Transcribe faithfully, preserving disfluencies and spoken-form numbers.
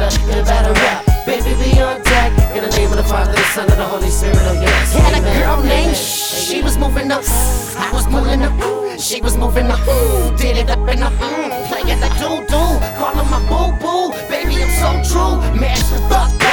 better, you better rap. Baby, be on deck. In the name of the Father, the Son, and the Holy Spirit, oh yes. Had a girl named Shh, she was moving up, I was pulling up, she was moving up, did it up in the playing the doo-doo, calling my boo-boo, baby I'm so true, man, the fuck